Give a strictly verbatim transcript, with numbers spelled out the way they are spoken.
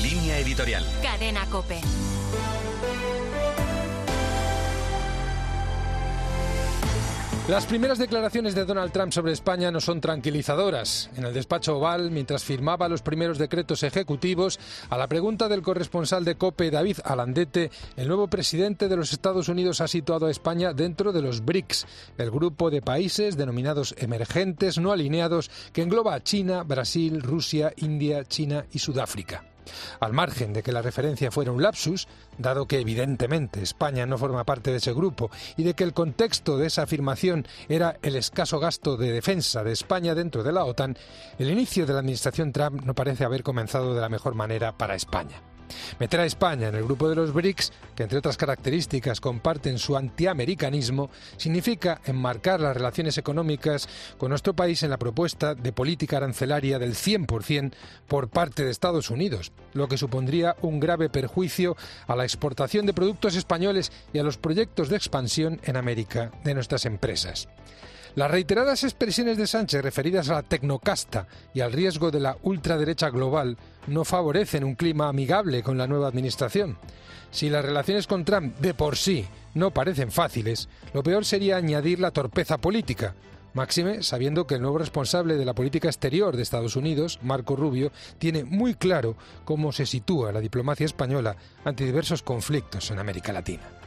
Línea editorial. Cadena COPE. Las primeras declaraciones de Donald Trump sobre España no son tranquilizadoras. En el despacho Oval, mientras firmaba los primeros decretos ejecutivos, a la pregunta del corresponsal de COPE, David Alandete, el nuevo presidente de los Estados Unidos ha situado a España dentro de los BRICS, el grupo de países denominados emergentes no alineados que engloba a China, Brasil, Rusia, India, China y Sudáfrica. Al margen de que la referencia fuera un lapsus, dado que evidentemente España no forma parte de ese grupo y de que el contexto de esa afirmación era el escaso gasto de defensa de España dentro de la OTAN, el inicio de la administración Trump no parece haber comenzado de la mejor manera para España. Meter a España en el grupo de los BRICS, que entre otras características comparten su antiamericanismo, significa enmarcar las relaciones económicas con nuestro país en la propuesta de política arancelaria del cien por ciento por parte de Estados Unidos, lo que supondría un grave perjuicio a la exportación de productos españoles y a los proyectos de expansión en América de nuestras empresas. Las reiteradas expresiones de Sánchez referidas a la tecnocasta y al riesgo de la ultraderecha global no favorecen un clima amigable con la nueva administración. Si las relaciones con Trump de por sí no parecen fáciles, lo peor sería añadir la torpeza política. Máxime sabiendo que el nuevo responsable de la política exterior de Estados Unidos, Marco Rubio, tiene muy claro cómo se sitúa la diplomacia española ante diversos conflictos en América Latina.